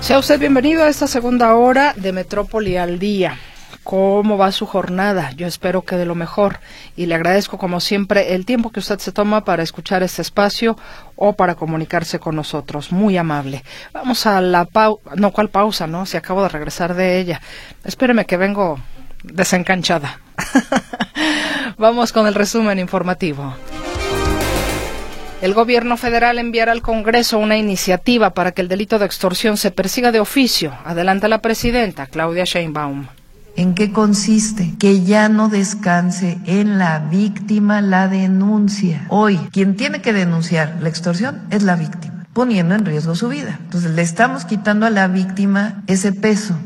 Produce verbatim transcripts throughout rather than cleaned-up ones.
Sea usted bienvenido a esta segunda hora de Metrópoli al Día. ¿Cómo va su jornada? Yo espero que de lo mejor y le agradezco como siempre el tiempo que usted se toma para escuchar este espacio o para comunicarse con nosotros. Muy amable. Vamos a la pausa. No, ¿cuál pausa? No, si acabo de regresar de ella. Espéreme que vengo desencanchada. Vamos con el resumen informativo. El gobierno federal enviará al Congreso una iniciativa para que el delito de extorsión se persiga de oficio. Adelanta la presidenta, Claudia Sheinbaum. ¿En qué consiste? Que ya no descanse en la víctima la denuncia. Hoy, quien tiene que denunciar la extorsión es la víctima, poniendo en riesgo su vida. Entonces, le estamos quitando a la víctima ese peso.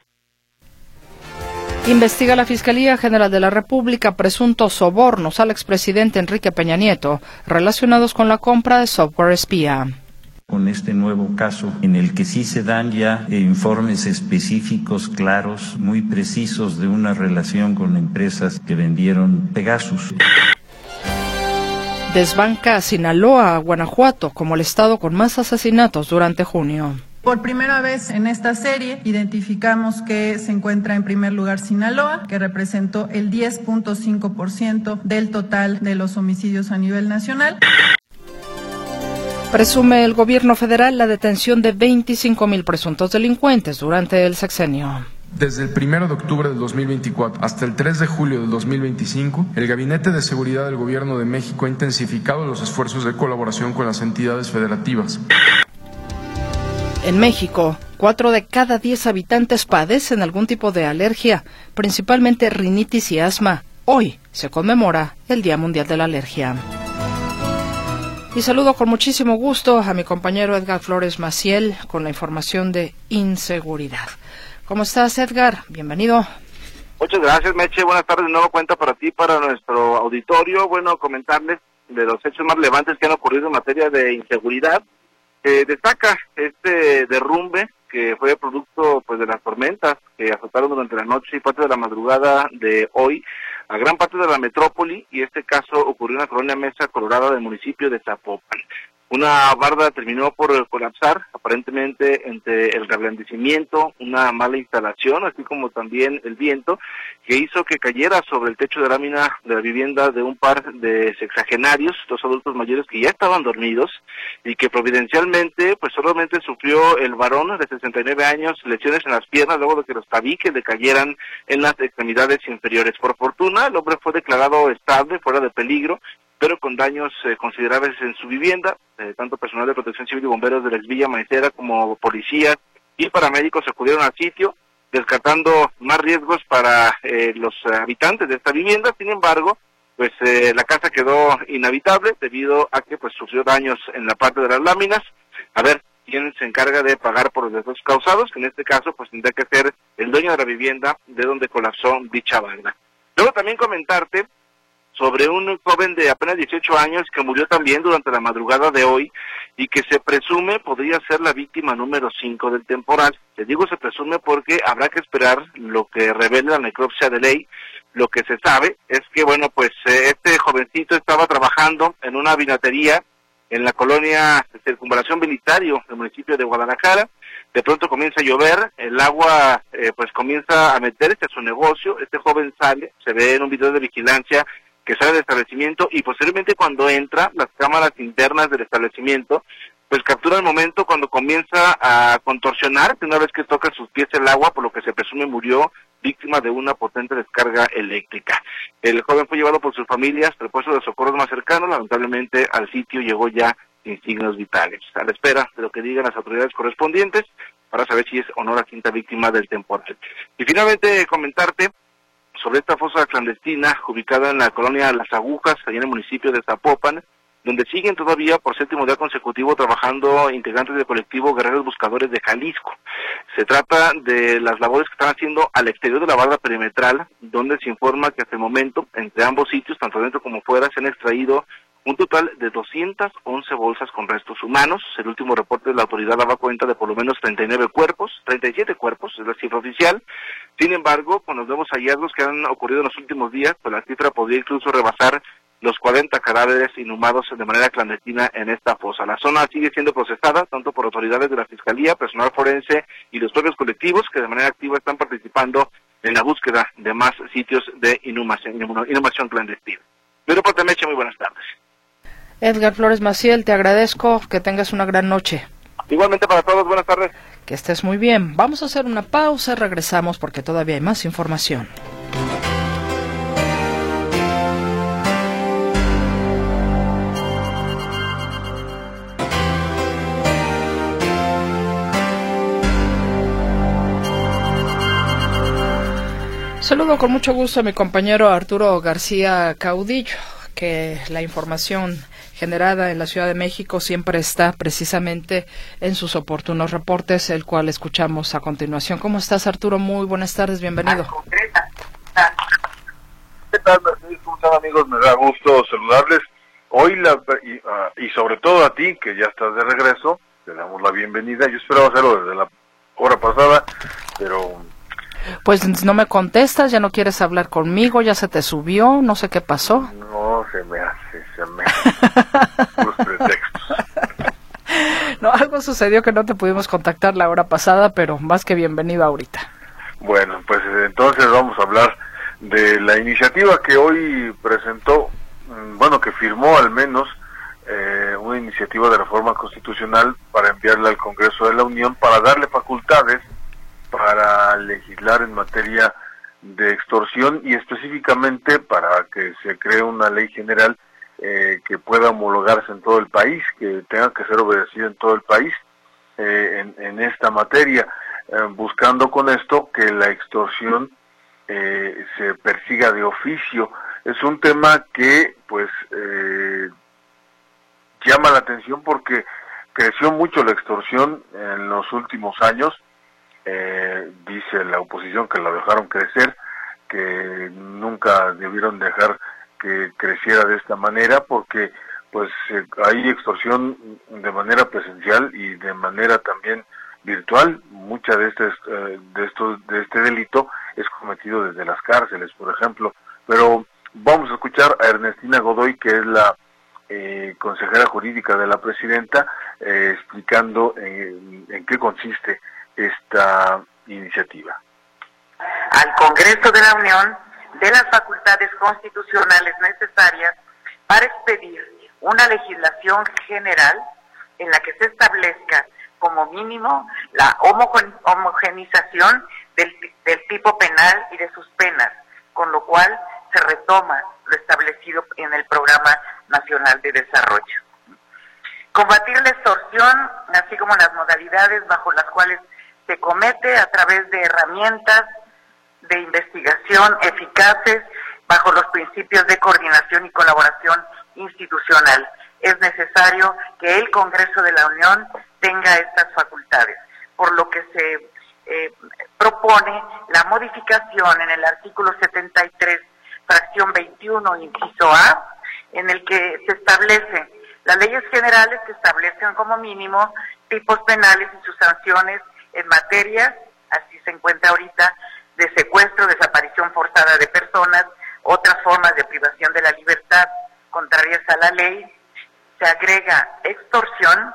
Investiga la Fiscalía General de la República presuntos sobornos al expresidente Enrique Peña Nieto relacionados con la compra de software espía. Con este nuevo caso en el que sí se dan ya eh, informes específicos, claros, muy precisos de una relación con empresas que vendieron Pegasus. Desbanca Sinaloa a Guanajuato como el estado con más asesinatos durante junio. Por primera vez en esta serie identificamos que se encuentra en primer lugar Sinaloa, que representó el diez punto cinco por ciento del total de los homicidios a nivel nacional. Presume el gobierno federal la detención de veinticinco mil presuntos delincuentes durante el sexenio. Desde el primero de octubre del dos mil veinticuatro hasta el tres de julio del dos mil veinticinco, el Gabinete de Seguridad del Gobierno de México ha intensificado los esfuerzos de colaboración con las entidades federativas. En México, cuatro de cada diez habitantes padecen algún tipo de alergia, principalmente rinitis y asma. Hoy se conmemora el Día Mundial de la Alergia. Y saludo con muchísimo gusto a mi compañero Edgar Flores Maciel con la información de inseguridad. ¿Cómo estás, Edgar? Bienvenido. Muchas gracias, Meche. Buenas tardes. De nuevo cuenta para ti, para nuestro auditorio. Bueno, comentarles de los hechos más relevantes que han ocurrido en materia de inseguridad. Eh, destaca este derrumbe que fue producto pues de las tormentas que azotaron durante la noche y parte de la madrugada de hoy a gran parte de la metrópoli, y este caso ocurrió en la colonia Mesa Colorada del municipio de Zapopan. Una barda terminó por colapsar, aparentemente entre el reblandecimiento, una mala instalación, así como también el viento, que hizo que cayera sobre el techo de lámina de la vivienda de un par de sexagenarios, dos adultos mayores que ya estaban dormidos, y que providencialmente, pues solamente sufrió el varón de sesenta y nueve años lesiones en las piernas, luego de que los tabiques le cayeran en las extremidades inferiores. Por fortuna, el hombre fue declarado estable, fuera de peligro, pero con daños eh, considerables en su vivienda. Eh, tanto personal de protección civil y bomberos de la Exvilla Maicera como policías y paramédicos acudieron al sitio, descartando más riesgos para eh, los habitantes de esta vivienda. Sin embargo, pues eh, la casa quedó inhabitable debido a que pues sufrió daños en la parte de las láminas. A ver quién se encarga de pagar por los desastres causados, que en este caso pues tendrá que ser el dueño de la vivienda de donde colapsó dicha barda. Luego también comentarte sobre un joven de apenas dieciocho años que murió también durante la madrugada de hoy y que se presume podría ser la víctima número cinco del temporal. Te digo se presume porque habrá que esperar lo que revele la necropsia de ley. Lo que se sabe es que, bueno, pues eh, este jovencito estaba trabajando en una vinatería en la colonia Circunvalación Militario del municipio de Guadalajara. De pronto comienza a llover, el agua eh, pues comienza a meterse a su negocio. Este joven sale, se ve en un video de vigilancia que sale del establecimiento, y posteriormente cuando entra, las cámaras internas del establecimiento pues captura el momento cuando comienza a contorsionarse una vez que toca sus pies el agua, por lo que se presume murió víctima de una potente descarga eléctrica. El joven fue llevado por sus familias al puesto de socorros más cercano. Lamentablemente al sitio llegó ya sin signos vitales, a la espera de lo que digan las autoridades correspondientes para saber si es o no la quinta víctima del temporal. Y finalmente comentarte sobre esta fosa clandestina ubicada en la colonia Las Agujas, allá en el municipio de Zapopan, donde siguen todavía por séptimo día consecutivo trabajando integrantes del colectivo Guerreros Buscadores de Jalisco. Se trata de las labores que están haciendo al exterior de la barda perimetral, donde se informa que hasta el momento, entre ambos sitios, tanto dentro como fuera, se han extraído un total de doscientas once bolsas con restos humanos. El último reporte de la autoridad daba cuenta de por lo menos treinta y nueve cuerpos, treinta y siete cuerpos, es la cifra oficial. Sin embargo, con los nuevos hallazgos que han ocurrido en los últimos días, pues la cifra podría incluso rebasar los cuarenta cadáveres inhumados de manera clandestina en esta fosa. La zona sigue siendo procesada tanto por autoridades de la Fiscalía, personal forense y los propios colectivos que de manera activa están participando en la búsqueda de más sitios de inhumación, inhumación clandestina. Pero por Meche, muy buenas tardes. Edgar Flores Maciel, te agradezco, que tengas una gran noche. Igualmente para todos, buenas tardes. Que estés muy bien. Vamos a hacer una pausa, regresamos porque todavía hay más información. Saludo con mucho gusto a mi compañero Arturo García Caudillo, que la información generada en la Ciudad de México siempre está precisamente en sus oportunos reportes, el cual escuchamos a continuación. ¿Cómo estás, Arturo? Muy buenas tardes, bienvenido. ¿Qué tal, Mercedes? ¿Cómo están, amigos? Me da gusto saludarles. Hoy, la, y, uh, y sobre todo a ti, que ya estás de regreso, te damos la bienvenida. Yo esperaba hacerlo desde la hora pasada, pero... Pues no me contestas, ya no quieres hablar conmigo, ya se te subió, no sé qué pasó. No, se me hace, se me hace. Los pretextos. No, algo sucedió que no te pudimos contactar la hora pasada, pero más que bienvenido ahorita. Bueno, pues entonces vamos a hablar de la iniciativa que hoy presentó, bueno, que firmó al menos eh, una iniciativa de reforma constitucional para enviarla al Congreso de la Unión para darle facultades para legislar en materia de extorsión y específicamente para que se cree una ley general eh, que pueda homologarse en todo el país, que tenga que ser obedecida en todo el país eh, en, en esta materia, eh, buscando con esto que la extorsión eh, se persiga de oficio. Es un tema que pues eh, llama la atención porque creció mucho la extorsión en los últimos años. Eh, dice la oposición que la dejaron crecer, que nunca debieron dejar que creciera de esta manera porque pues eh, hay extorsión de manera presencial y de manera también virtual. Mucha de este eh, de estos de este delito es cometido desde las cárceles, por ejemplo. Pero vamos a escuchar a Ernestina Godoy, que es la eh, consejera jurídica de la presidenta, eh, explicando en, en qué consiste esta iniciativa. Al Congreso de la Unión de las facultades constitucionales necesarias para expedir una legislación general en la que se establezca como mínimo la homogenización del, del tipo penal y de sus penas, con lo cual se retoma lo establecido en el Programa Nacional de Desarrollo. Combatir la extorsión, así como las modalidades bajo las cuales se comete a través de herramientas de investigación eficaces bajo los principios de coordinación y colaboración institucional. Es necesario que el Congreso de la Unión tenga estas facultades, por lo que se eh, propone la modificación en el artículo setenta y tres, fracción veintiuno, inciso A, en el que se establecen las leyes generales que establecen como mínimo tipos penales y sus sanciones en materia, así se encuentra ahorita, de secuestro, desaparición forzada de personas, otras formas de privación de la libertad contrarias a la ley, se agrega extorsión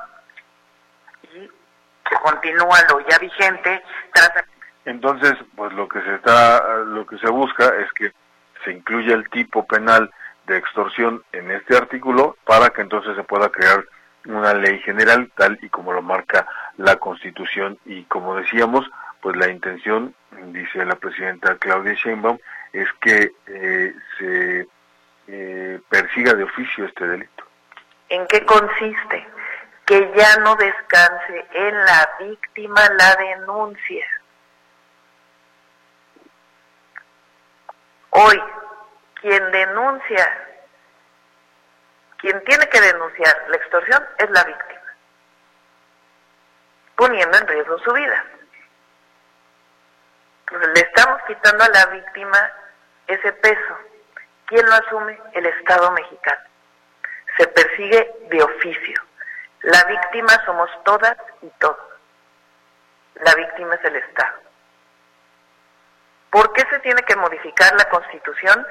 y se continúa lo ya vigente. Tras... Entonces, pues lo que se está, lo que se busca es que se incluya el tipo penal de extorsión en este artículo para que entonces se pueda crear una ley general tal y como lo marca la Constitución. Y como decíamos, pues la intención, dice la presidenta Claudia Sheinbaum, es que eh, se eh, persiga de oficio este delito. ¿En qué consiste? Que ya no descanse en la víctima la denuncia. Hoy, quien denuncia, quien tiene que denunciar la extorsión es la víctima, poniendo en riesgo su vida. Entonces, le estamos quitando a la víctima ese peso. ¿Quién lo asume? El Estado mexicano. Se persigue de oficio. La víctima somos todas y todos. La víctima es el Estado. ¿Por qué se tiene que modificar la Constitución?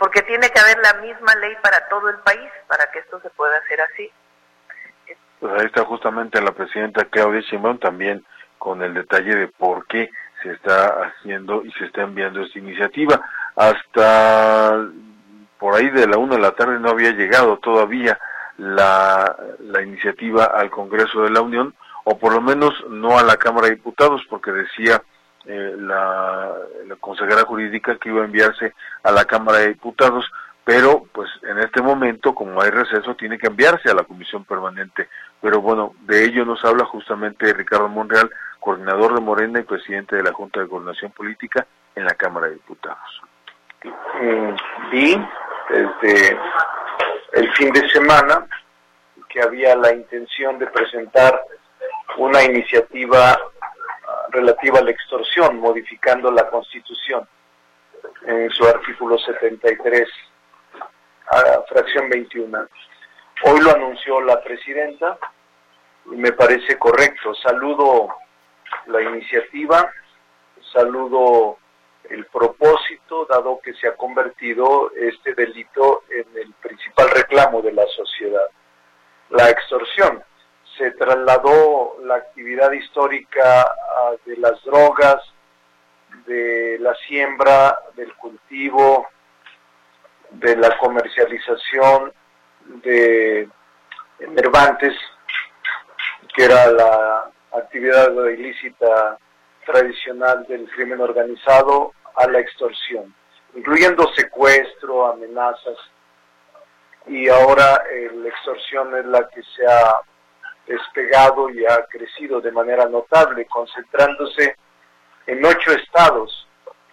porque tiene que haber la misma ley para todo el país para que esto se pueda hacer así. Pues ahí está justamente la presidenta Claudia Sheinbaum también con el detalle de por qué se está haciendo y se está enviando esta iniciativa. Hasta por ahí de la una de la tarde no había llegado todavía la, la iniciativa al Congreso de la Unión, o por lo menos no a la Cámara de Diputados, porque decía eh, la, la consejera jurídica que iba a enviarse a la Cámara de Diputados, pero pues en este momento, como hay receso, tiene que enviarse a la Comisión Permanente. Pero bueno, de ello nos habla justamente Ricardo Monreal, coordinador de Morena y presidente de la Junta de Coordinación Política en la Cámara de Diputados. Vi desde el fin de semana que había la intención de presentar una iniciativa relativa a la extorsión, modificando la Constitución en su artículo setenta y tres, fracción veintiuno. Hoy lo anunció la presidenta y me parece correcto. Saludo la iniciativa, saludo el propósito, dado que se ha convertido este delito en el principal reclamo de la sociedad. La extorsión. Se trasladó la actividad histórica uh, de las drogas, de la siembra, del cultivo, de la comercialización de enervantes, que era la actividad ilícita tradicional del crimen organizado, a la extorsión, incluyendo secuestro, amenazas, y ahora eh, la extorsión es la que se ha despegado y ha crecido de manera notable, concentrándose en ocho estados.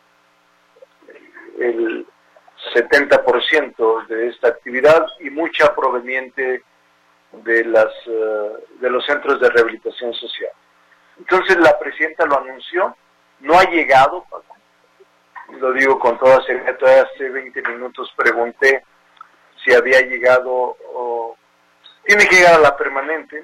El setenta por ciento de esta actividad y mucha proveniente de las uh, de los centros de rehabilitación social. Entonces la presidenta lo anunció, no ha llegado, lo digo con toda seriedad, hace veinte minutos pregunté si había llegado o tiene que llegar a la permanente.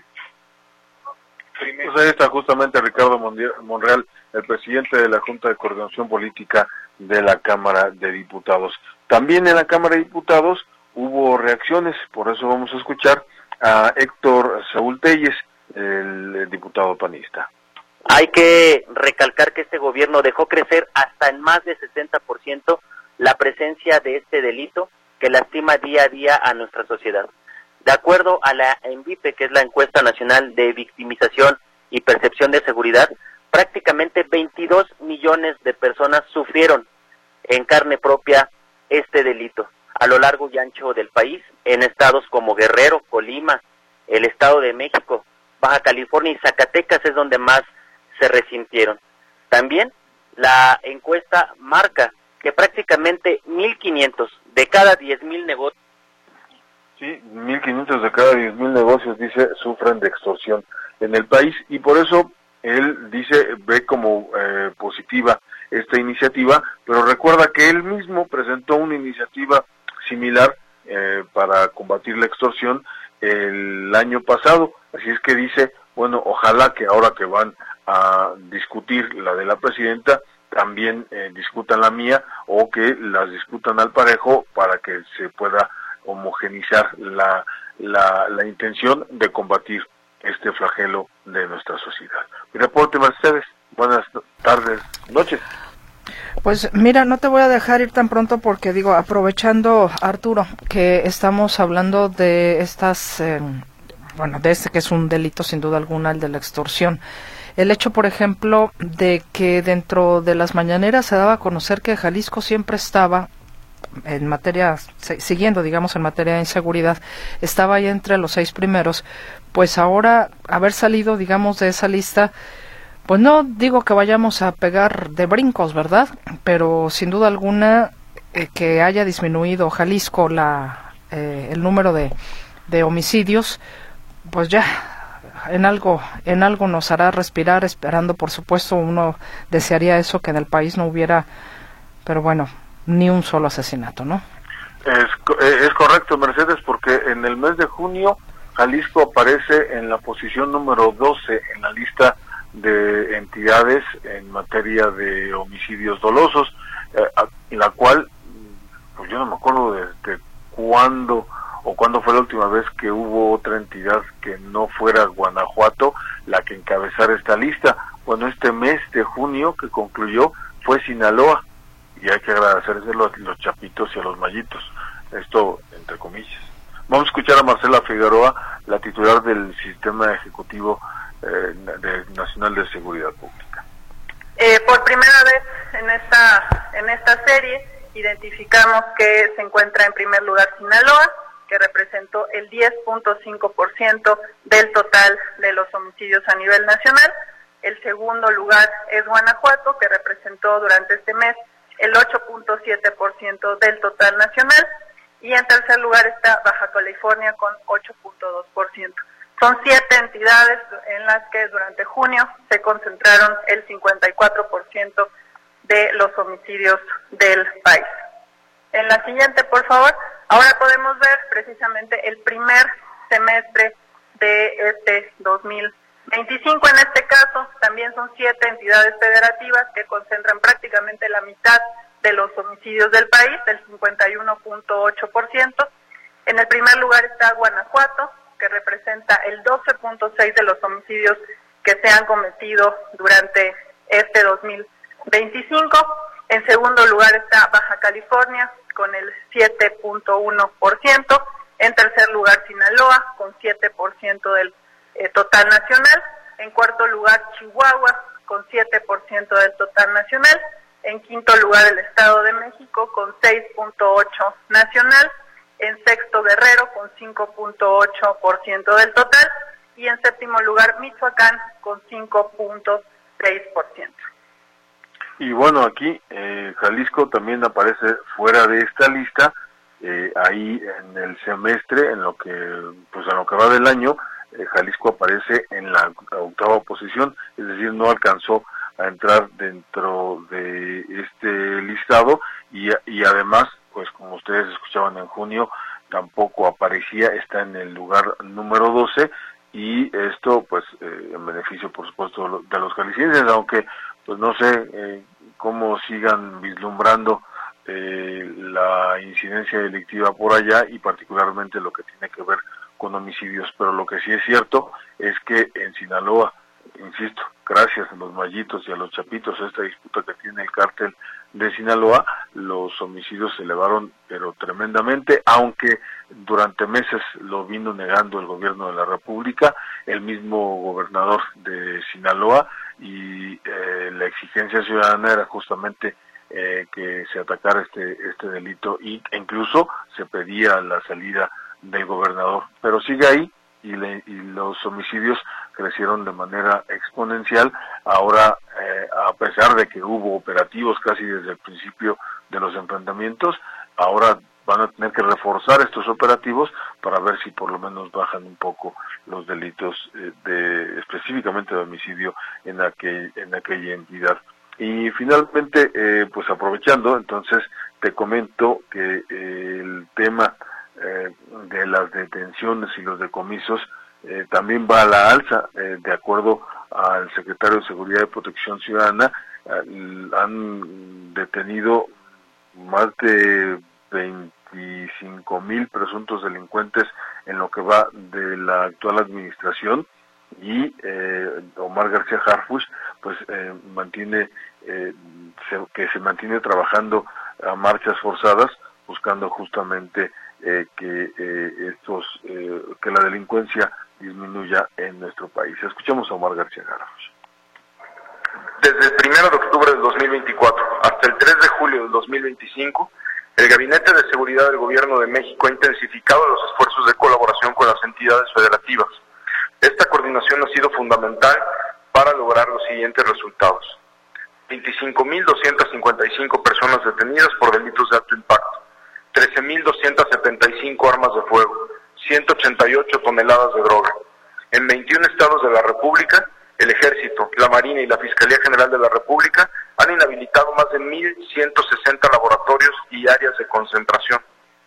Primero. Pues ahí está justamente Ricardo Monreal, el presidente de la Junta de Coordinación Política de la Cámara de Diputados. También en la Cámara de Diputados hubo reacciones, por eso vamos a escuchar a Héctor Saúl Telles, el, el diputado panista. Hay que recalcar que este gobierno dejó crecer hasta en más de sesenta por ciento la presencia de este delito que lastima día a día a nuestra sociedad. De acuerdo a la ENVIPE, que es la Encuesta Nacional de Victimización y Percepción de Seguridad, prácticamente veintidós millones de personas sufrieron en carne propia este delito a lo largo y ancho del país, en estados como Guerrero, Colima, el Estado de México, Baja California y Zacatecas es donde más se resintieron. También la encuesta marca que prácticamente mil quinientos de cada diez mil negocios Sí, mil quinientos de cada diez mil negocios, dice, sufren de extorsión en el país, y por eso él dice, ve como eh, positiva esta iniciativa, pero recuerda que él mismo presentó una iniciativa similar eh, para combatir la extorsión el año pasado, así es que dice, bueno, ojalá que ahora que van a discutir la de la presidenta, también eh, discutan la mía, o que las discutan al parejo para que se pueda homogenizar la, la, la intención de combatir este flagelo de nuestra sociedad. Mi reporte, Mercedes. Buenas tardes, noches. Pues mira, no te voy a dejar ir tan pronto porque digo, aprovechando, Arturo, que estamos hablando de estas, eh, bueno, de este que es un delito sin duda alguna, el de la extorsión. El hecho, por ejemplo, de que dentro de las mañaneras se daba a conocer que Jalisco siempre estaba en materia, siguiendo digamos en materia de inseguridad, estaba ahí entre los seis primeros, pues ahora haber salido digamos de esa lista, pues no digo que vayamos a pegar de brincos, ¿verdad? Pero sin duda alguna eh, que haya disminuido Jalisco la eh, el número de, de homicidios, pues ya en algo en algo nos hará respirar, esperando por supuesto, uno desearía eso, que en el país no hubiera, pero bueno, ni un solo asesinato, ¿no? Es, es correcto, Mercedes, porque en el mes de junio Jalisco aparece en la posición número doce en la lista de entidades en materia de homicidios dolosos, eh, la cual pues yo no me acuerdo desde cuándo o cuándo fue la última vez que hubo otra entidad que no fuera Guanajuato la que encabezara esta lista. Bueno, este mes de junio que concluyó fue Sinaloa, y hay que agradecérselo a los chapitos y a los mallitos, esto entre comillas. Vamos a escuchar a Marcela Figueroa, la titular del Sistema Ejecutivo eh, de, Nacional de Seguridad Pública. Eh, por primera vez en esta, en esta serie identificamos que se encuentra en primer lugar Sinaloa, que representó el diez punto cinco por ciento del total de los homicidios a nivel nacional. El segundo lugar es Guanajuato, que representó durante este mes el ocho punto siete por ciento del total nacional. Y en tercer lugar está Baja California con ocho punto dos por ciento. Son siete entidades en las que durante junio se concentraron el cincuenta y cuatro por ciento de los homicidios del país. En la siguiente, por favor. Ahora podemos ver precisamente el primer semestre de este dos mil veinticinco. En este caso, también son siete entidades federativas que concentran prácticamente la mitad de los homicidios del país, el cincuenta y uno punto ocho por ciento. En el primer lugar está Guanajuato, que representa el doce punto seis por ciento de los homicidios que se han cometido durante este dos mil veinticinco. En segundo lugar está Baja California, con el siete punto uno por ciento. En tercer lugar, Sinaloa, con siete por ciento del eh, total nacional. En cuarto lugar, Chihuahua, con siete por ciento del total nacional. En quinto lugar, el Estado de México, con seis punto ocho por ciento nacional. En sexto, Guerrero, con cinco punto ocho por ciento del total. Y en séptimo lugar, Michoacán, con cinco punto seis por ciento. Y bueno, aquí eh, Jalisco también aparece fuera de esta lista, eh, ahí en el semestre, en lo que pues en lo que va del año, eh, Jalisco aparece en la octava posición, es decir, no alcanzó a entrar dentro de este listado, y, y además, pues como ustedes escuchaban en junio, tampoco aparecía, está en el lugar número doce, y esto pues eh, en beneficio por supuesto de los jaliscienses, aunque pues no sé eh, cómo sigan vislumbrando eh, la incidencia delictiva por allá, y particularmente lo que tiene que ver con homicidios, pero lo que sí es cierto es que en Sinaloa, insisto, gracias a los mallitos y a los chapitos, esta disputa que tiene el cártel de Sinaloa, los homicidios se elevaron pero tremendamente, aunque durante meses lo vino negando el gobierno de la República, el mismo gobernador de Sinaloa, y eh, la exigencia ciudadana era justamente eh, que se atacara este este delito, y e incluso se pedía la salida del gobernador, pero sigue ahí, y, le, y los homicidios crecieron de manera exponencial. Ahora, eh, a pesar de que hubo operativos casi desde el principio de los enfrentamientos, ahora van a tener que reforzar estos operativos para ver si por lo menos bajan un poco los delitos eh, de específicamente de homicidio en aquel, en aquella entidad. Y finalmente, eh, pues aprovechando, entonces te comento que eh, el tema eh, de las detenciones y los decomisos eh, también va a la alza, eh, de acuerdo al secretario de Seguridad y Protección Ciudadana, eh, han detenido más de veinticinco mil presuntos delincuentes en lo que va de la actual administración, y eh, Omar García Harfuch pues eh, mantiene eh, se, que se mantiene trabajando a marchas forzadas, buscando justamente eh, que eh, estos eh, que la delincuencia disminuya en nuestro país. Escuchamos a Omar García Harfuch. Desde el primero de octubre del dos mil veinticuatro hasta el tres de julio del dos mil veinticinco, el Gabinete de Seguridad del Gobierno de México ha intensificado los esfuerzos de colaboración con las entidades federativas. Esta coordinación ha sido fundamental para lograr los siguientes resultados: veinticinco mil doscientas cincuenta y cinco personas detenidas por delitos de alto impacto, trece mil doscientas setenta y cinco armas de fuego, ciento ochenta y ocho toneladas de droga. En veintiún estados de la República, el Ejército, la Marina y la Fiscalía General de la República han inhabilitado más de mil ciento sesenta laboratorios y áreas de concentración.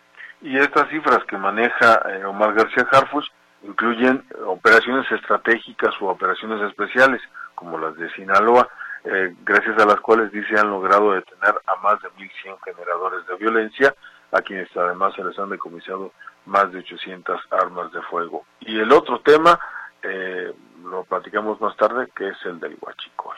Y estas cifras que maneja eh, Omar García Harfuch incluyen operaciones estratégicas o operaciones especiales, como las de Sinaloa, eh, gracias a las cuales dice han logrado detener a más de mil cien generadores de violencia, a quienes además se les han decomisado más de ochocientas armas de fuego. Y el otro tema, eh, lo platicamos más tarde, que es el del huachicol.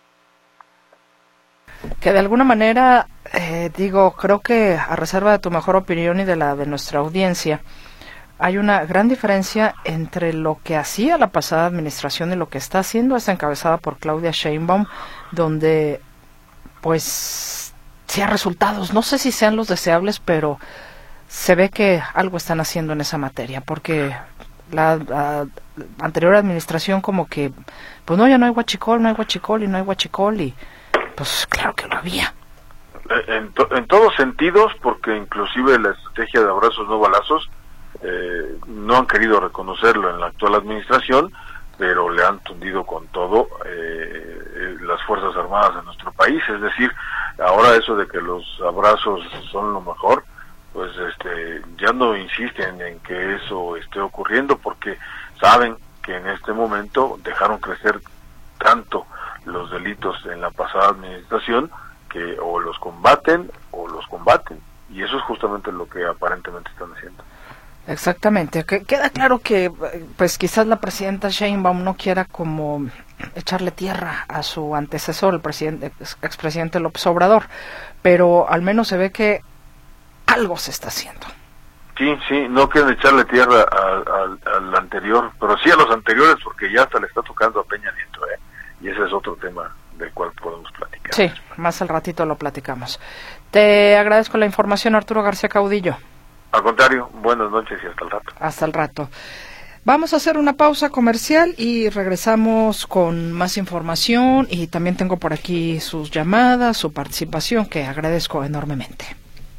Que de alguna manera, eh, digo, creo que a reserva de tu mejor opinión y de la de nuestra audiencia, hay una gran diferencia entre lo que hacía la pasada administración y lo que está haciendo esta encabezada por Claudia Sheinbaum, donde, pues, sí hay resultados. No sé si sean los deseables, pero se ve que algo están haciendo en esa materia, porque la, la anterior administración como que, pues no, ya no hay huachicol, no hay huachicol y no hay huachicol, y pues claro que lo había. En, to, en todos sentidos, porque inclusive la estrategia de abrazos no balazos, eh, no han querido reconocerlo en la actual administración, pero le han tundido con todo eh, las Fuerzas Armadas de nuestro país. Es decir, ahora eso de que los abrazos son lo mejor, pues este ya no insisten en que eso esté ocurriendo, porque saben que en este momento dejaron crecer tanto los delitos en la pasada administración que o los combaten o los combaten, y eso es justamente lo que aparentemente están haciendo. Exactamente, que queda claro que pues quizás la presidenta Sheinbaum no quiera como echarle tierra a su antecesor, el presidente expresidente López Obrador, pero al menos se ve que algo se está haciendo. Sí, sí, no quieren echarle tierra al, al, al anterior, pero sí a los anteriores, porque ya hasta le está tocando a Peña Nieto, ¿eh? Y ese es otro tema del cual podemos platicar. Sí, más al ratito lo platicamos. Te agradezco la información, Arturo García Caudillo. Al contrario, buenas noches y hasta el rato. Hasta el rato. Vamos a hacer una pausa comercial y regresamos con más información, y también tengo por aquí sus llamadas, su participación, que agradezco enormemente.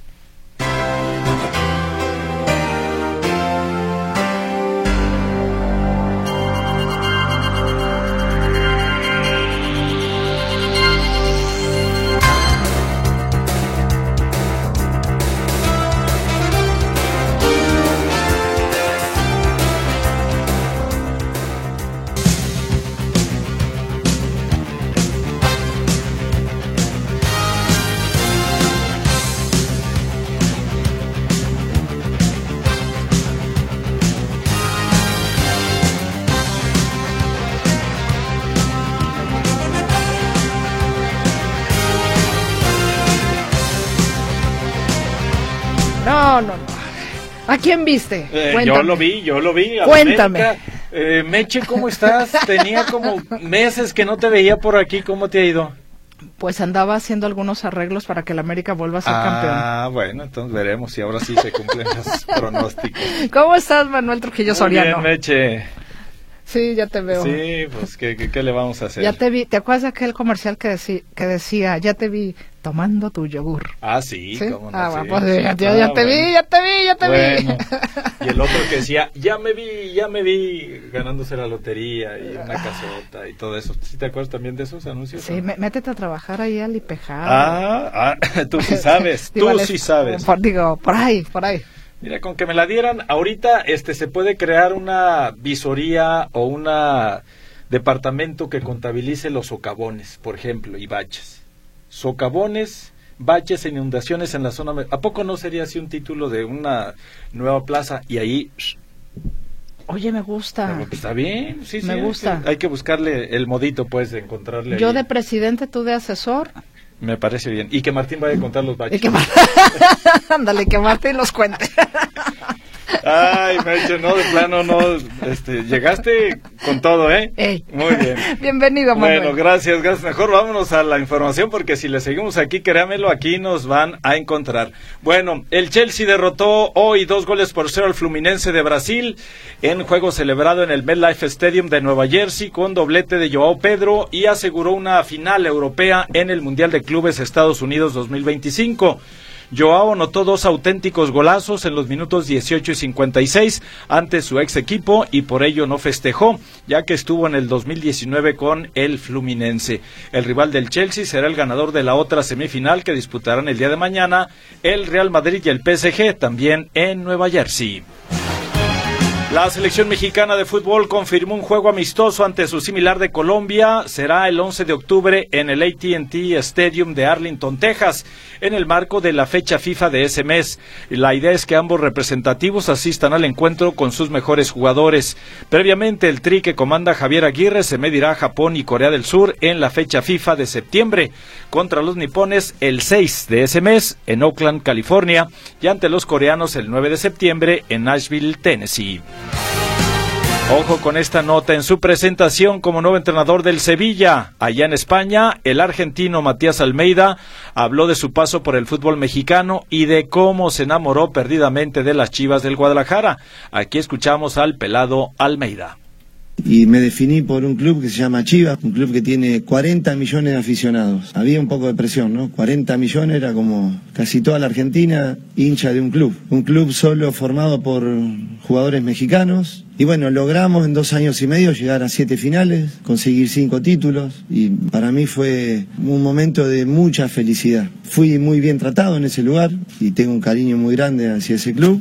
No, no, no. ¿A quién viste? Eh, yo lo vi, yo lo vi. Cuéntame. Eh, Meche, ¿cómo estás? Tenía como meses que no te veía por aquí. ¿Cómo te ha ido? Pues andaba haciendo algunos arreglos para que el América vuelva a ser ah, campeón. Ah, bueno, entonces veremos si ahora sí se cumplen los pronósticos. ¿Cómo estás, Manuel Trujillo Muy Soriano? Bien, Meche. Sí, ya te veo. Sí, pues, ¿qué, qué, qué le vamos a hacer? Ya te vi. ¿Te acuerdas de aquel comercial que, decí, que decía, ya te vi tomando tu yogur? Ah, sí, ¿Sí? cómo no, Ah, sí, pues sí. ya, ya, Ah, ya te bueno. vi, ya te vi, ya te Bueno. vi. Y el otro que decía, ya me vi, ya me vi, ganándose la lotería y una casota y todo eso. ¿Sí te acuerdas también de esos anuncios? Sí, ¿no? métete a trabajar ahí al Ipejar. Ah, ah, tú sí sabes, tú Digo, sí sabes. Por, digo, por ahí, por ahí. Mira, con que me la dieran, ahorita este se puede crear una visoría o una departamento que contabilice los socavones, por ejemplo, y baches. Socavones, baches e inundaciones en la zona. ¿A poco no sería así un título de una nueva plaza? Y ahí... Oye, me gusta. Pero, pues, está bien, sí, sí. Me hay gusta. que- Hay que buscarle el modito, pues, de encontrarle. Yo ahí. de presidente, tú de asesor. Me parece bien. Y que Martín vaya a contar los baches. Y que Mar- Ándale, que Martín los cuente. Ay, Meche, no, de plano no, este, llegaste con todo, ¿eh? Ey. Muy bien. Bienvenido, Manuel. Bueno, gracias, gracias. Mejor vámonos a la información porque si le seguimos aquí, créamelo, aquí nos van a encontrar. Bueno, el Chelsea derrotó hoy dos goles por cero al Fluminense de Brasil en juego celebrado en el MetLife Stadium de Nueva Jersey con doblete de Joao Pedro y aseguró una final europea en el Mundial de Clubes Estados Unidos dos mil veinticinco. Joao anotó dos auténticos golazos en los minutos dieciocho y cincuenta y seis ante su ex equipo y por ello no festejó, ya que estuvo en el dos mil diecinueve con el Fluminense. El rival del Chelsea será el ganador de la otra semifinal que disputarán el día de mañana el Real Madrid y el P S G, también en Nueva Jersey. La selección mexicana de fútbol confirmó un juego amistoso ante su similar de Colombia. Será el once de octubre en el A T and T Stadium de Arlington, Texas, en el marco de la fecha FIFA de ese mes. La idea es que ambos representativos asistan al encuentro con sus mejores jugadores. Previamente, el Tri que comanda Javier Aguirre se medirá a Japón y Corea del Sur en la fecha FIFA de septiembre contra los nipones el seis de ese mes en Oakland, California, y ante los coreanos el nueve de septiembre en Nashville, Tennessee. Ojo con esta nota: en su presentación como nuevo entrenador del Sevilla, allá en España, el argentino Matías Almeida habló de su paso por el fútbol mexicano y de cómo se enamoró perdidamente de las Chivas del Guadalajara. Aquí escuchamos al pelado Almeida. Y me definí por un club que se llama Chivas, un club que tiene cuarenta millones de aficionados. Había un poco de presión, ¿no? cuarenta millones era como casi toda la Argentina hincha de un club. Un club solo formado por jugadores mexicanos. Y bueno, logramos en dos años y medio llegar a siete finales, conseguir cinco títulos, y para mí fue un momento de mucha felicidad. Fui muy bien tratado en ese lugar y tengo un cariño muy grande hacia ese club.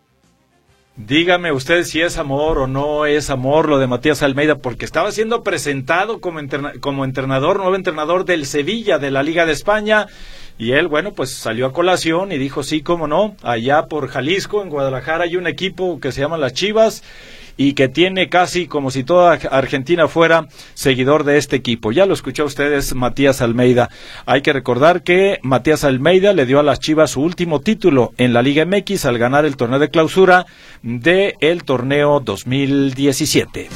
Dígame usted si es amor o no es amor lo de Matías Almeida, porque estaba siendo presentado como, interna- como entrenador, nuevo entrenador del Sevilla de la Liga de España, y él, bueno, pues salió a colación y dijo sí, cómo no, allá por Jalisco, en Guadalajara, hay un equipo que se llama las Chivas, y que tiene casi como si toda Argentina fuera seguidor de este equipo. Ya lo escuchó ustedes, Matías Almeida. Hay que recordar que Matías Almeida le dio a las Chivas su último título en la Liga M X al ganar el torneo de clausura del torneo dos mil diecisiete.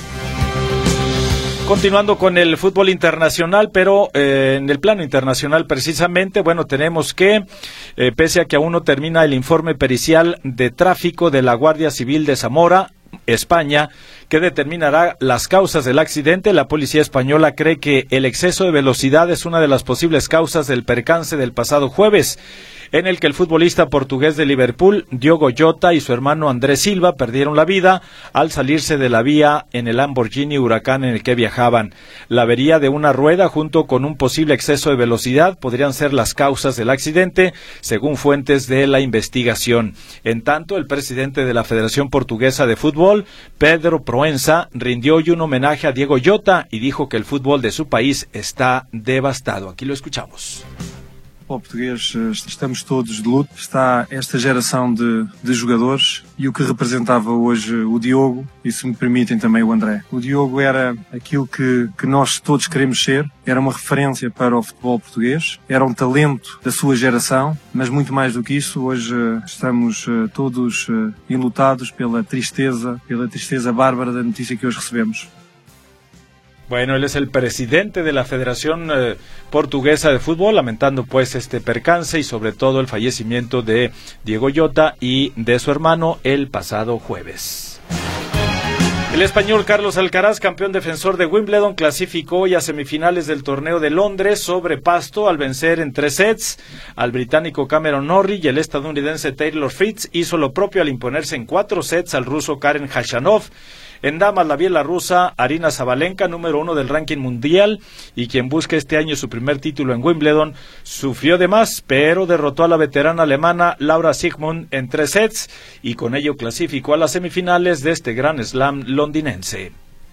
Continuando con el fútbol internacional, pero eh, en el plano internacional precisamente, bueno, tenemos que, eh, pese a que aún no termina el informe pericial de tráfico de la Guardia Civil de Zamora, España, que determinará las causas del accidente, la policía española cree que el exceso de velocidad es una de las posibles causas del percance del pasado jueves, en el que el futbolista portugués de Liverpool, Diogo Jota, y su hermano Andrés Silva perdieron la vida al salirse de la vía en el Lamborghini Huracán en el que viajaban. La avería de una rueda junto con un posible exceso de velocidad podrían ser las causas del accidente, según fuentes de la investigación. En tanto, el presidente de la Federación Portuguesa de Fútbol, Pedro Proença, rindió hoy un homenaje a Diogo Jota y dijo que el fútbol de su país está devastado. Aquí lo escuchamos. O português, estamos todos de luto. Está esta geração de, de jogadores e o que representava hoje o Diogo e, se me permitem, também o André. O Diogo era aquilo que, que nós todos queremos ser, era uma referência para o futebol português, era um talento da sua geração, mas muito mais do que isso, hoje estamos todos enlutados pela tristeza, pela tristeza bárbara da notícia que hoje recebemos. Bueno, él es el presidente de la Federación eh, Portuguesa de Fútbol, lamentando pues este percance y sobre todo el fallecimiento de Diogo Jota y de su hermano el pasado jueves. El español Carlos Alcaraz, campeón defensor de Wimbledon, clasificó hoy a semifinales del torneo de Londres sobre pasto al vencer en tres sets al británico Cameron Norrie, y el estadounidense Taylor Fritz hizo lo propio al imponerse en cuatro sets al ruso Karen Khachanov. En damas, la bielorrusa Arina Sabalenka, número uno del ranking mundial y quien busca este año su primer título en Wimbledon, sufrió de más, pero derrotó a la veterana alemana Laura Siegemund en tres sets y con ello clasificó a las semifinales de este Grand Slam londinense.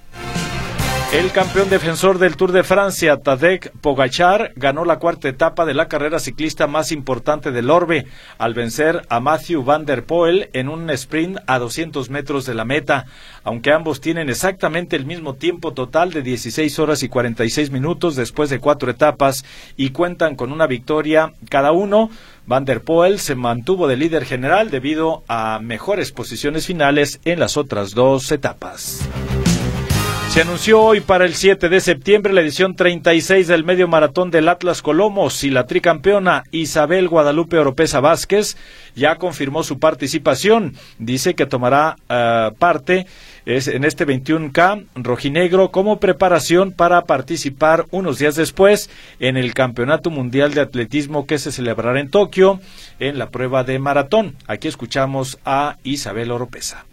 El campeón defensor del Tour de Francia, Tadej Pogačar, ganó la cuarta etapa de la carrera ciclista más importante del orbe, al vencer a Mathieu van der Poel en un sprint a doscientos metros de la meta. Aunque ambos tienen exactamente el mismo tiempo total de dieciséis horas y cuarenta y seis minutos después de cuatro etapas y cuentan con una victoria cada uno, Van der Poel se mantuvo de líder general debido a mejores posiciones finales en las otras dos etapas. Se anunció hoy para el siete de septiembre la edición treinta y seis del medio maratón del Atlas Colomos y la tricampeona Isabel Guadalupe Oropesa Vázquez ya confirmó su participación. Dice que tomará uh, parte es, en este veintiuno K rojinegro como preparación para participar unos días después en el Campeonato Mundial de Atletismo que se celebrará en Tokio en la prueba de maratón. Aquí escuchamos a Isabel Oropesa.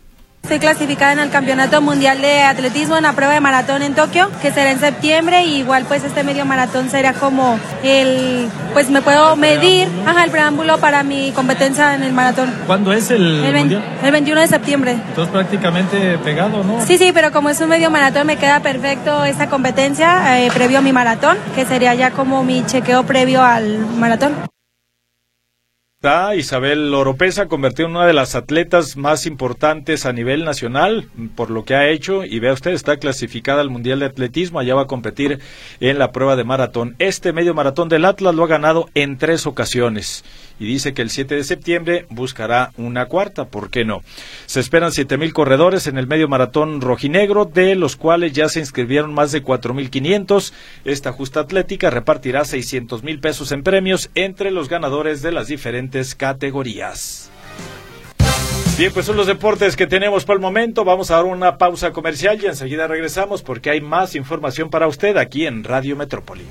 Estoy clasificada en el Campeonato Mundial de Atletismo en la prueba de maratón en Tokio, que será en septiembre, y igual pues este medio maratón será como el, pues me puedo medir, ajá, el preámbulo para mi competencia en el maratón. ¿Cuándo es el, el mundial? El veintiuno de septiembre. Entonces prácticamente pegado, ¿no? Sí, sí, pero como es un medio maratón me queda perfecto esta competencia eh, previo a mi maratón, que sería ya como mi chequeo previo al maratón. Está Isabel Oropesa, convertida en una de las atletas más importantes a nivel nacional por lo que ha hecho, y vea usted, está clasificada al Mundial de Atletismo, allá va a competir en la prueba de maratón. Este medio maratón del Atlas lo ha ganado en tres ocasiones y dice que el siete de septiembre buscará una cuarta, ¿por qué no? Se esperan siete mil corredores en el medio maratón rojinegro, de los cuales ya se inscribieron más de cuatro mil quinientos. Esta justa atlética repartirá seiscientos mil pesos en premios entre los ganadores de las diferentes categorías. Bien, pues son los deportes que tenemos por el momento. Vamos a dar una pausa comercial y enseguida regresamos porque hay más información para usted aquí en Radio Metrópoli.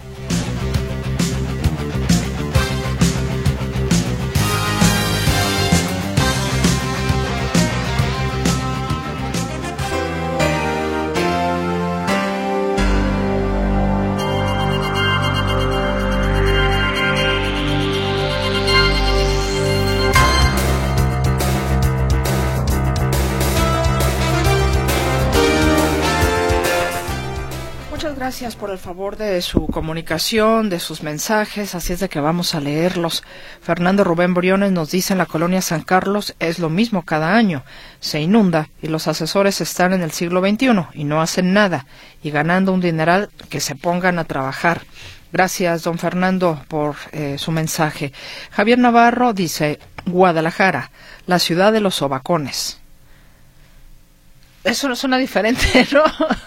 Gracias por el favor de su comunicación, de sus mensajes, así es de que vamos a leerlos. Fernando Rubén Briones nos dice: en la colonia San Carlos es lo mismo cada año, se inunda y los asesores están en el siglo veintiuno y no hacen nada, y ganando un dineral, que se pongan a trabajar. Gracias, don Fernando, por eh, su mensaje. Javier Navarro dice: Guadalajara, la ciudad de los sobacones. Eso no suena diferente, ¿no?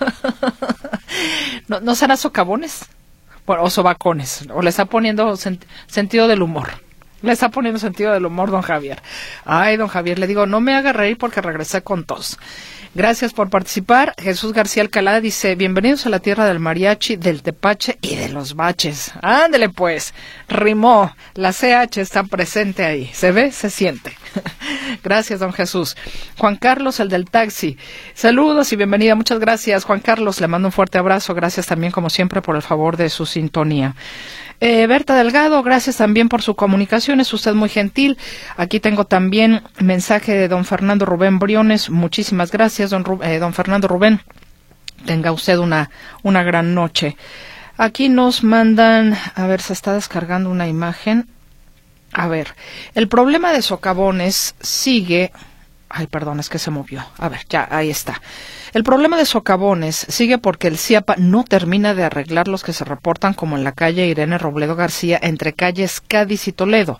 ¿No, no será socavones? Bueno, o sobacones. O le está poniendo sent- sentido del humor. Le está poniendo sentido del humor, don Javier. Ay, don Javier, le digo, no me haga reír porque regresé con tos. Gracias por participar. Jesús García Alcalá dice: bienvenidos a la tierra del mariachi, del tepache y de los baches. Ándele pues, rimó. La C H está presente ahí. ¿Se ve? Se siente. Gracias, don Jesús. Juan Carlos, el del taxi. Saludos y bienvenida. Muchas gracias, Juan Carlos. Le mando un fuerte abrazo. Gracias también, como siempre, por el favor de su sintonía. Eh, Berta Delgado, gracias también por su comunicación, es usted muy gentil. Aquí tengo también mensaje de don Fernando Rubén Briones. Muchísimas gracias, don, Ru- eh, don Fernando Rubén. Tenga usted una, una gran noche. Aquí nos mandan, a ver, se está descargando una imagen. A ver, el problema de socavones sigue... Ay, perdón, es que se movió. A ver, ya, ahí está. El problema de socavones sigue porque el C I A P A no termina de arreglar los que se reportan, como en la calle Irene Robledo García, entre calles Cádiz y Toledo.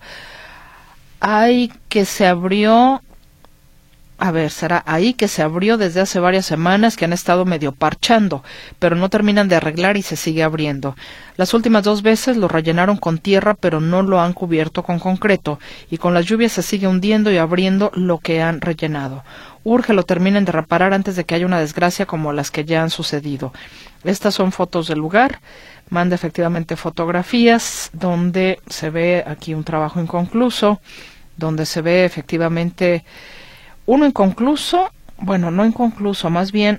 Hay que se abrió... A ver, será ahí que se abrió desde hace varias semanas, que han estado medio parchando, pero no terminan de arreglar y se sigue abriendo. Las últimas dos veces lo rellenaron con tierra, pero no lo han cubierto con concreto, y con las lluvias se sigue hundiendo y abriendo lo que han rellenado. Urge lo terminen de reparar antes de que haya una desgracia como las que ya han sucedido. Estas son fotos del lugar. Manda efectivamente fotografías donde se ve aquí un trabajo inconcluso, donde se ve efectivamente... Uno inconcluso, bueno, no inconcluso, más bien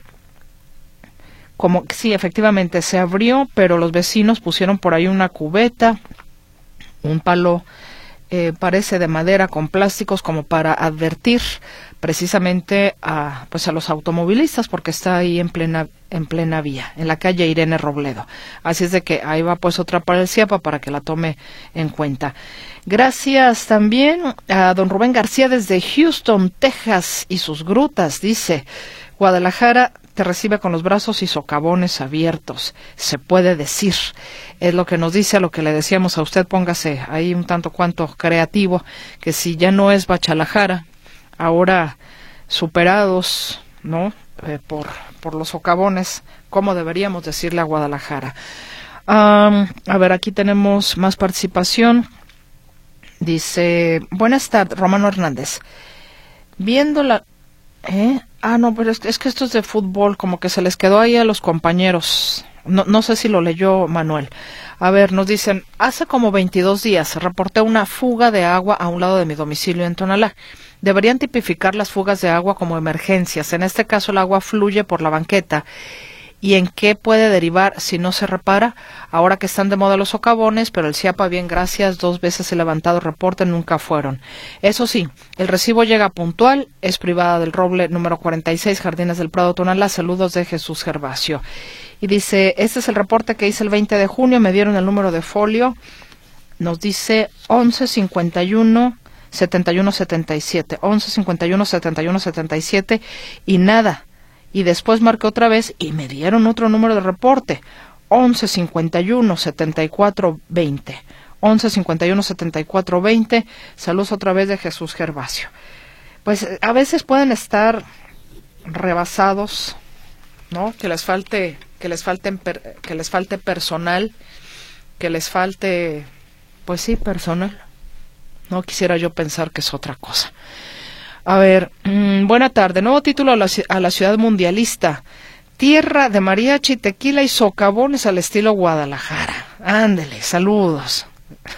como que sí, efectivamente se abrió, pero los vecinos pusieron por ahí una cubeta, un palo, eh, parece de madera con plásticos, como para advertir precisamente a, pues a los automovilistas, porque está ahí en plena en plena vía, en la calle Irene Robledo. Así es de que ahí va pues otra para el C I A P A para que la tome en cuenta. Gracias también a don Rubén García desde Houston, Texas, y sus grutas. Dice: Guadalajara te recibe con los brazos y socavones abiertos. Se puede decir. Es lo que nos dice, a lo que le decíamos a usted. Póngase ahí un tanto cuanto creativo, que si ya no es Bachalajara, ahora superados, ¿no? Eh, por, por los socavones, ¿cómo deberíamos decirle a Guadalajara? Um, a ver, aquí tenemos más participación. Dice: buenas tardes, Romano Hernández. Viendo la... ¿Eh? Ah, no, pero es, es que esto es de fútbol, como que se les quedó ahí a los compañeros. No, no sé si lo leyó Manuel. A ver, nos dicen: hace como veintidós días reporté una fuga de agua a un lado de mi domicilio en Tonalá. deberían tipificar las fugas de agua como emergencias. En este caso, el agua fluye por la banqueta. ¿Y en qué puede derivar si no se repara? Ahora que están de moda los socavones, pero el CIAPA, bien, gracias, dos veces he levantado reporte, nunca fueron. Eso sí, el recibo llega puntual, es privada del Roble, número cuarenta y seis, Jardines del Prado, Tonalá. Saludos de Jesús Gervasio. Y dice, este es el reporte que hice el veinte de junio, me dieron el número de folio, nos dice once cincuenta y uno setenta y uno setenta y siete, once cincuenta y uno setenta y uno setenta y siete, y nada. Y después marqué otra vez y me dieron otro número de reporte, once cincuenta y uno setenta y cuatro veinte, once cincuenta y uno setenta y cuatro veinte. Saludos otra vez de Jesús Gervasio. Pues a veces pueden estar rebasados, ¿no? Que les falte, que les falte, que les falte personal, que les falte, pues sí, personal. No quisiera yo pensar que es otra cosa. A ver, mmm, buena tarde. Nuevo título a la, a la ciudad mundialista. Tierra de mariachi, tequila y socavones al estilo Guadalajara. Ándele, saludos.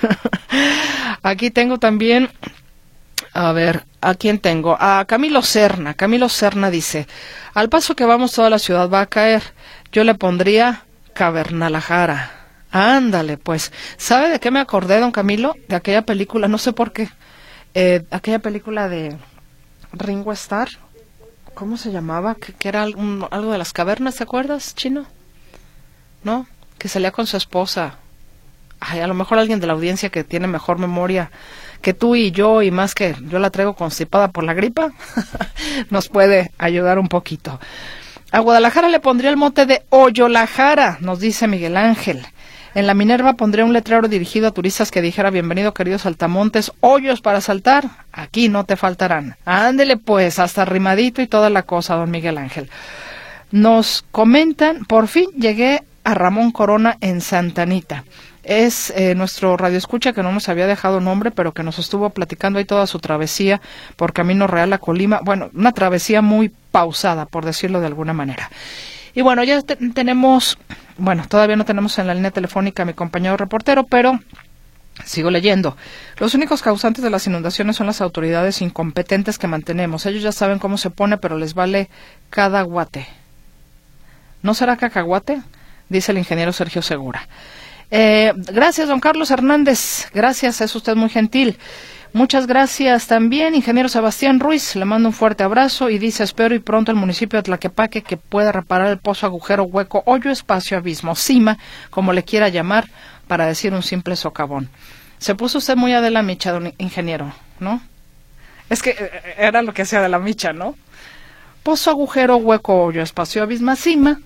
Aquí tengo también, a ver, ¿a quién tengo? A Camilo Serna. Camilo Serna dice, al paso que vamos toda la ciudad va a caer. Yo le pondría Cavernalajara. Ándale, pues. ¿Sabe de qué me acordé, don Camilo? De aquella película, no sé por qué. Eh, aquella película de Ringo Starr, ¿cómo se llamaba? Que, que era un, algo de las cavernas, ¿te acuerdas, Chino? ¿No? Que salía con su esposa. Ay, a lo mejor alguien de la audiencia que tiene mejor memoria que tú y yo, y más que yo la traigo constipada por la gripa, nos puede ayudar un poquito. A Guadalajara le pondría el mote de Hoyolajara, nos dice Miguel Ángel. En la Minerva pondría un letrero dirigido a turistas que dijera, bienvenido queridos saltamontes, hoyos para saltar, aquí no te faltarán. Ándele pues, hasta rimadito y toda la cosa, don Miguel Ángel. Nos comentan, por fin llegué a Ramón Corona en Santa Anita. Es eh, nuestro radioescucha que no nos había dejado nombre, pero que nos estuvo platicando ahí toda su travesía por Camino Real a Colima. Bueno, una travesía muy pausada, por decirlo de alguna manera. Y bueno, ya te tenemos, bueno, todavía no tenemos en la línea telefónica a mi compañero reportero, pero sigo leyendo. Los únicos causantes de las inundaciones son las autoridades incompetentes que mantenemos. Ellos ya saben cómo se pone, pero les vale cada guate. ¿No será cacahuate? Dice el ingeniero Sergio Segura. Eh, gracias, don Carlos Hernández. Gracias, es usted muy gentil. Muchas gracias también, ingeniero Sebastián Ruiz, le mando un fuerte abrazo y dice, espero y pronto el municipio de Tlaquepaque que pueda reparar el pozo, agujero, hueco, hoyo, espacio, abismo, cima, como le quiera llamar, para decir un simple socavón. Se puso usted muy Adela Micha, don ingeniero, ¿no? Es que era lo que hacía Adela Micha, ¿no? Pozo, agujero, hueco, hoyo, espacio, abismo, cima.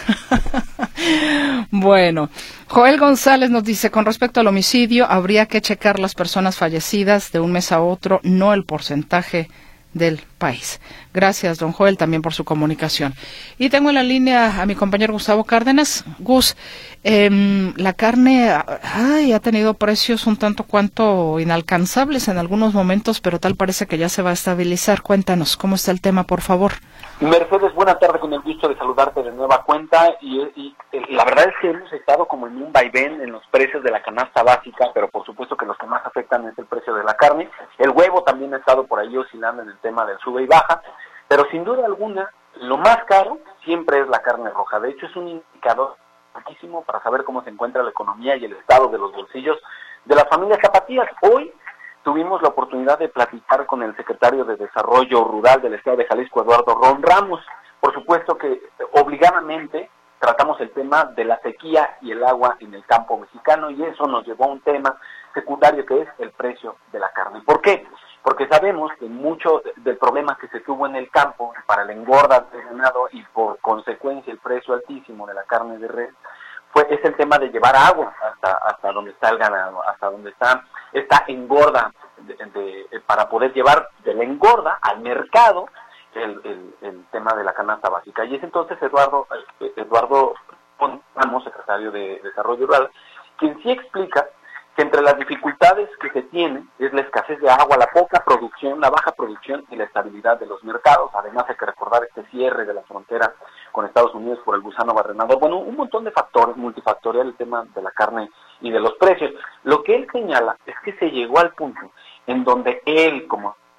Bueno, Joel González nos dice, con respecto al homicidio, habría que checar las personas fallecidas de un mes a otro, no el porcentaje del país. Gracias, don Joel, también por su comunicación. Y tengo en la línea a mi compañero Gustavo Cárdenas. Gus, eh, la carne ay, ha tenido precios un tanto cuanto inalcanzables en algunos momentos, pero tal parece que ya se va a estabilizar. Cuéntanos, ¿cómo está el tema, por favor? Mercedes, buena tarde, con el gusto de saludarte de nueva cuenta, y, y, y la verdad es que hemos estado como en un vaivén en los precios de la canasta básica, pero por supuesto que los que más afectan es el precio de la carne. El huevo también ha estado por ahí oscilando en el tema del sube y baja, pero sin duda alguna lo más caro siempre es la carne roja. De hecho, es un indicador muchísimo para saber cómo se encuentra la economía y el estado de los bolsillos de las familias zapatillas. Hoy tuvimos la oportunidad de platicar con el secretario de Desarrollo Rural del Estado de Jalisco, Eduardo Ron Ramos. Por supuesto que obligadamente tratamos el tema de la sequía y el agua en el campo mexicano, y eso nos llevó a un tema secundario que es el precio de la carne. ¿Por qué? Porque sabemos que mucho del problema que se tuvo en el campo para la engorda del ganado y por consecuencia el precio altísimo de la carne de res, Pues es el tema de llevar agua hasta hasta donde está el ganado, hasta donde está esta engorda, de, de, para poder llevar de la engorda al mercado el, el, el tema de la canasta básica. Y es entonces Eduardo Eduardo Ramos, secretario de Desarrollo Rural, quien sí explica que entre las dificultades que se tienen es la escasez de agua, la poca producción, la baja producción y la estabilidad de los mercados. Además hay que recordar este cierre de la frontera con Estados Unidos por el gusano barrenador. Bueno, un montón de factores, multifactorial el tema de la carne y de los precios. Lo que él señala es que se llegó al punto en donde él, como secretario de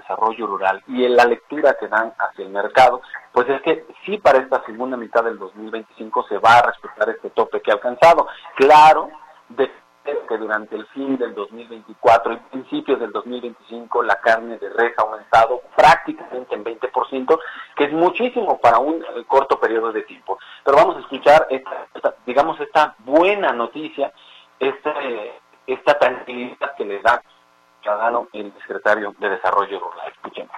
Desarrollo Rural y en la lectura que dan hacia el mercado, pues es que sí, para esta segunda mitad del dos mil veinticinco se va a respetar este tope que ha alcanzado. Claro, de que durante el fin del dos mil veinticuatro y principios del dos mil veinticinco la carne de res ha aumentado prácticamente en veinte por ciento, que es muchísimo para un eh, corto periodo de tiempo. Pero vamos a escuchar esta, esta digamos, esta buena noticia, esta, eh, esta tranquilidad que le da ciudadano el secretario de Desarrollo Rural. Escuchemos.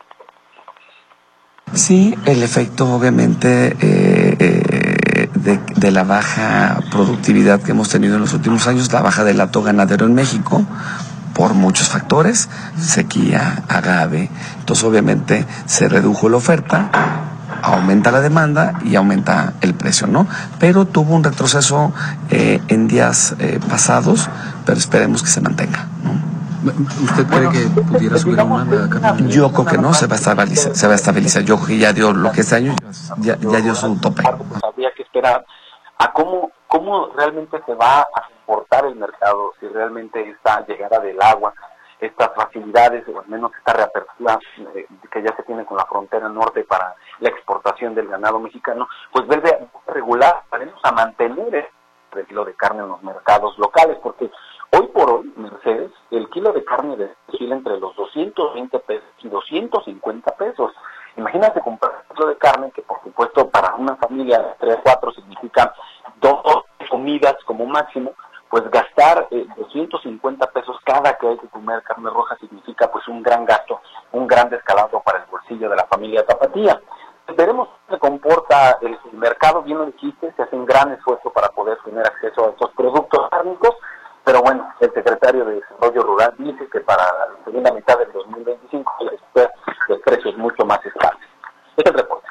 Sí, el efecto obviamente eh, eh, de, de la baja productividad que hemos tenido en los últimos años, la baja del hato ganadero en México, por muchos factores, sequía, agave, entonces obviamente se redujo la oferta, aumenta la demanda y aumenta el precio, ¿no? Pero tuvo un retroceso eh, en días eh, pasados, pero esperemos que se mantenga, ¿no? ¿Usted cree que pudiera subir aún más la carne? Yo creo que no, se va a estabilizar, se va a estabilizar. Yo creo que ya dio lo que este año, ya, ya dio su tope. Pues habría que esperar a cómo, cómo realmente se va a comportar el mercado, si realmente esta llegada del agua, estas facilidades, o al menos esta reapertura eh, que ya se tiene con la frontera norte para la exportación del ganado mexicano, pues vuelve a regular, haremos a mantener el kilo de carne en los mercados locales, porque hoy por hoy, Mercedes, el kilo de carne oscila entre los doscientos veinte pesos y doscientos cincuenta pesos. Imagínate comprar un kilo de carne que, por supuesto, para una familia de tres o cuatro significa dos comidas como máximo, pues gastar eh, doscientos cincuenta pesos cada que hay que comer carne roja significa pues un gran gasto, un gran descalabro para el bolsillo de la familia tapatía. Veremos cómo se comporta el, el mercado, bien lo dijiste, se hace un gran esfuerzo para poder tener acceso a estos productos cárnicos, pero bueno, el secretario de Desarrollo Rural dice que para la segunda mitad del dos mil veinticinco se espera los precios mucho más estables. Este es el reporte.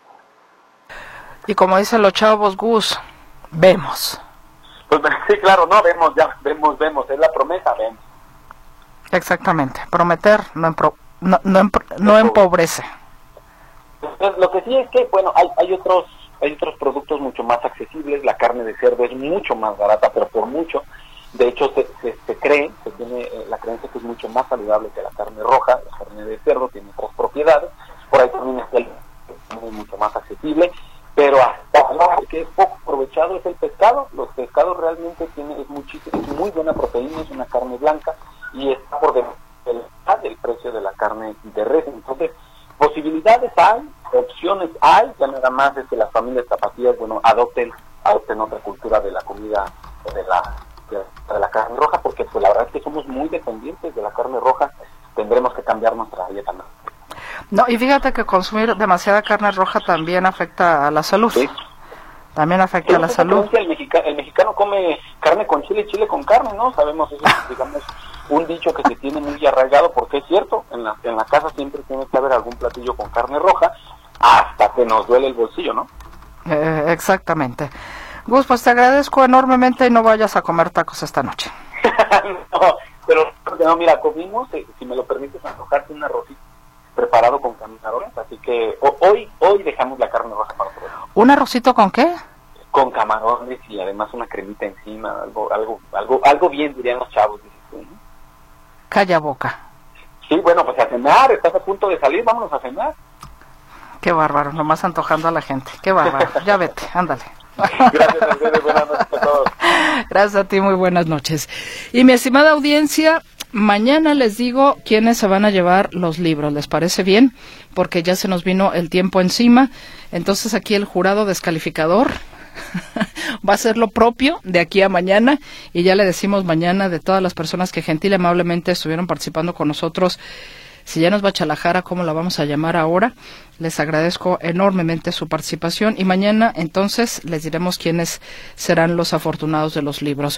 Y como dicen los chavos, Gus, vemos. Pues sí, claro, no, vemos, ya, vemos, vemos, es la promesa, vemos. Exactamente, prometer no, empro, no, no, empro, no empobrece. Entonces, lo que sí es que, bueno, hay, hay otros hay otros productos mucho más accesibles, la carne de cerdo es mucho más barata, pero por mucho. De hecho, se, se, se cree, se tiene eh, la creencia que es mucho más saludable que la carne roja, la carne de cerdo tiene otras propiedades, por ahí también está el es mucho más accesible, pero hasta lo que es poco aprovechado es el pescado. Los pescados realmente tienen, es, muchísimo, es muy buena proteína, es una carne blanca y está por debajo del precio de la carne de res. Entonces, posibilidades hay, opciones hay, ya nada más es que las familias tapatías, bueno, adopten, adopten otra cultura de la comida, de la de, de la carne roja, porque pues la verdad es que somos muy dependientes de la carne roja, tendremos que cambiar nuestra dieta, ¿no? No, y fíjate que consumir demasiada carne roja también afecta a la salud. Sí. También afecta a la salud. El, mexica, el mexicano come carne con chile y chile con carne, ¿no? Sabemos eso, digamos, un dicho que se tiene muy arraigado, porque es cierto, en la, en la casa siempre tiene que haber algún platillo con carne roja, hasta que nos duele el bolsillo, ¿no? Eh, exactamente. Gus, pues te agradezco enormemente y no vayas a comer tacos esta noche. No, pero no, mira, comimos, eh, si me lo permites, antojarte un arrocito preparado con camarones, así que o, hoy hoy dejamos la carne roja para otro. ¿Un arrocito con qué? Con camarones y además una cremita encima, algo algo algo algo bien, dirían los chavos, dices tú, ¿no? Calla boca. Sí, bueno, pues a cenar, estás a punto de salir, vámonos a cenar. Qué bárbaro, nomás antojando a la gente, qué bárbaro, ya vete, ándale. Gracias, Mercedes, buenas noches a todos. Gracias a ti, muy buenas noches. Y mi estimada audiencia, mañana les digo quiénes se van a llevar los libros, ¿les parece bien? Porque ya se nos vino el tiempo encima, entonces aquí el jurado descalificador va a hacer lo propio de aquí a mañana, y ya le decimos mañana de todas las personas que gentil y amablemente estuvieron participando con nosotros. Si ya nos va Chalajara, ¿cómo la vamos a llamar ahora? Les agradezco enormemente su participación y mañana entonces les diremos quiénes serán los afortunados de los libros.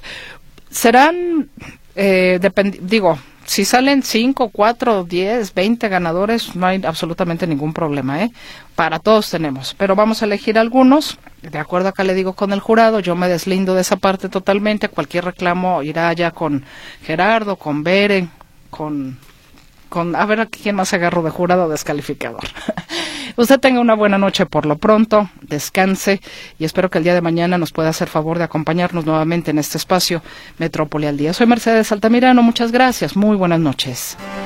Serán, eh, depend- digo, si salen cinco, cuatro, diez, veinte ganadores, no hay absolutamente ningún problema, ¿eh? Para todos tenemos, pero vamos a elegir algunos, de acuerdo acá le digo con el jurado, yo me deslindo de esa parte totalmente, cualquier reclamo irá ya con Gerardo, con Beren, con... Con, a ver a quién más agarro de jurado descalificador. Usted tenga una buena noche por lo pronto, descanse y espero que el día de mañana nos pueda hacer favor de acompañarnos nuevamente en este espacio Metrópoli al Día. Soy Mercedes Altamirano, muchas gracias, muy buenas noches.